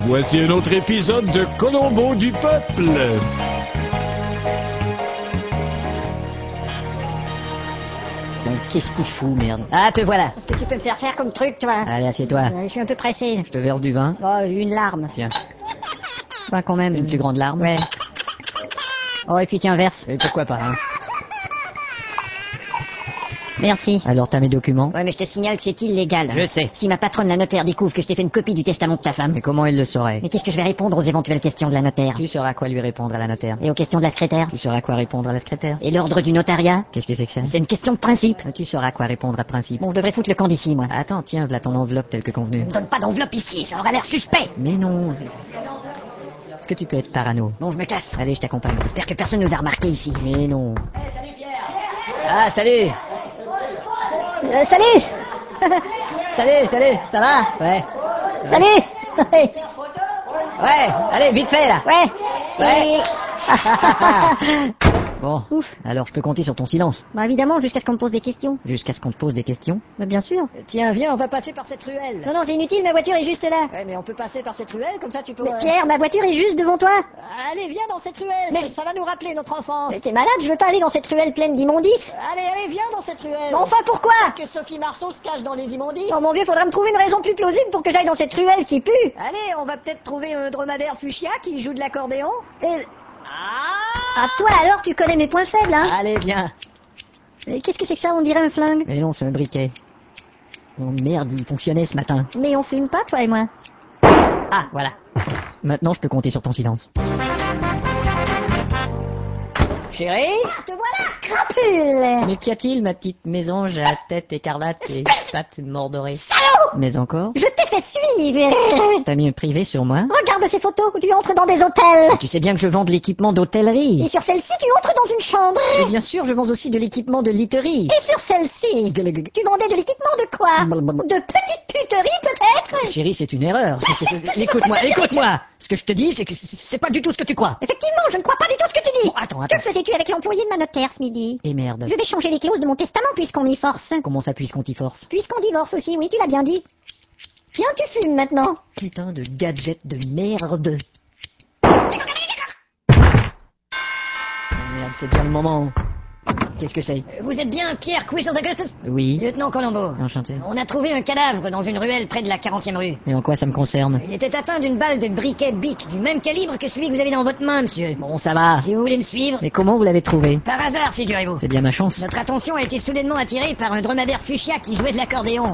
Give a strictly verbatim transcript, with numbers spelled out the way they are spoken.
Voici un autre épisode de Colombo du peuple. Bon, qu'est-ce qu'il fout, merde? Ah, te voilà. Qu'est-ce que tu peux me faire faire comme truc, toi? Allez, assieds-toi. Euh, Je suis un peu pressé. Je te verse du vin. Oh, une larme. Tiens, Enfin, quand même. une plus grande larme. Ouais. Oh, et puis tiens, verse. Et pourquoi pas, hein? Merci. Alors, t'as mes documents? Ouais, mais je te signale que c'est illégal. Je sais. Si ma patronne, la notaire, découvre que je t'ai fait une copie du testament de ta femme. Mais comment elle le saurait? Mais qu'est-ce que je vais répondre aux éventuelles questions de la notaire? Tu sauras quoi lui répondre à la notaire. Et aux questions de la secrétaire? Tu sauras quoi répondre à la secrétaire. Et l'ordre du notariat? Qu'est-ce que c'est que ça? C'est une question de principe. Ah, Tu sauras quoi répondre à principe. Bon, je devrais foutre le camp d'ici, moi. Attends, tiens, voilà ton enveloppe telle que convenu. Ne me donne pas d'enveloppe ici, ça aura l'air suspect. Mais non. Est-ce que tu peux être parano? Bon, je me casse. Allez, je t'accompagne. J'espère que personne nous a remarqué ici. Mais non. Ah, salut. Euh, salut. Salut, salut. Ça va? Ouais. Salut. Ouais. Ouais, allez, vite fait, là. Ouais. Ouais. Et- Bon, Ouf. alors je peux compter sur ton silence. Bah évidemment, jusqu'à ce qu'on me pose des questions. Jusqu'à ce qu'on te pose des questions. Bah bien sûr. Tiens, viens, on va passer par cette ruelle. Non, non, c'est inutile, ma voiture est juste là. Ouais, mais on peut passer par cette ruelle, comme ça tu peux... Mais Pierre, ma voiture est juste devant toi. Allez, viens dans cette ruelle. Mais- Ça va nous rappeler notre enfance. Mais t'es malade, je veux pas aller dans cette ruelle pleine d'immondices. Allez, allez, viens dans cette ruelle. Mais enfin, pourquoi? Que Sophie Marceau se cache dans les immondices. Oh mon vieux, faudra me trouver une raison plus plausible pour que j'aille dans cette ruelle qui pue. Allez, on va peut-être trouver un dromadaire fuchsia qui joue de l'accordéon. Et... Ah Ah, toi alors, tu connais mes points faibles, hein? Allez, viens. Et qu'est-ce que c'est que ça? On dirait un flingue. Mais non, c'est un briquet. Oh merde, il fonctionnait ce matin. Mais on fume pas, toi et moi. Ah, voilà. Maintenant, je peux compter sur ton silence. Chérie? Te voilà, crapule. Mais qu'y a-t-il, ma petite mésange à tête écarlate et pattes mordorées? Salaud! Mais encore? Je t'ai fait suivre. T'as mis un privé sur moi? Regarde ces photos où tu entres dans des hôtels. Tu sais bien que je vends de l'équipement Et d'hôtellerie. sur celle-ci, tu entres dans une chambre. Et bien sûr, je vends aussi de l'équipement de literie. Et sur celle-ci, tu vendais de l'équipement de quoi? De petites puteries, peut-être? Chérie, c'est une erreur. C'est- c'est- Écoute-moi, écoute-moi. Ce que je te dis, c'est que c'est c'est pas du tout ce que tu crois. Effectivement, je ne crois pas du tout ce que tu dis. Bon, attends, attends. Que faisais-tu avec l'employé de ma notaire ce midi? Et merde. Je vais changer les clauses de mon testament puisqu'on m'y force. Comment ça puisse qu'on t'y force? Puisqu'on divorce aussi, oui, tu l'as bien dit. Tiens, tu fumes maintenant. Putain de gadget de merde. Oh merde, c'est bien le moment. Qu'est-ce que c'est? Vous êtes bien Pierre Cuisson-Douglas? Oui. Lieutenant Colombo. Enchanté. On a trouvé un cadavre dans une ruelle près de la quarantième rue. Mais en quoi ça me concerne? Il était atteint d'une balle de briquet Bic, du même calibre que celui que vous avez dans votre main, monsieur. Bon, ça va. Si vous voulez me suivre... Mais comment vous l'avez trouvé? Par hasard, figurez-vous. C'est bien ma chance. Notre attention a été soudainement attirée par un dromadaire fuchsia qui jouait de l'accordéon.